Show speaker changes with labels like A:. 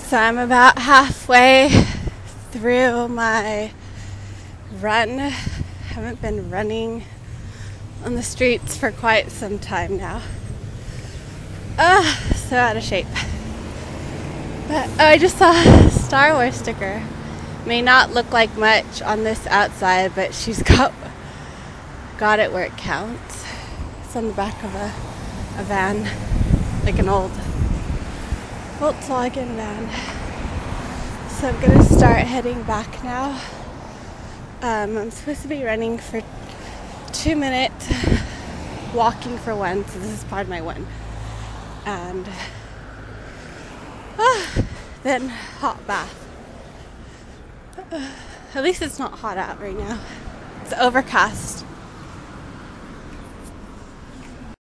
A: So I'm about halfway through my run. Haven't been running on the streets for quite some time now. So out of shape. But I just saw a Star Wars sticker. May not look like much on this outside, but she's got it where it counts. It's on the back of a van, like an old Volkswagen van. So I'm gonna start heading back now. I'm supposed to be running for 2 minutes, walking for 1, so this is part of my 1. And then hot bath. At least it's not hot out right now. It's overcast.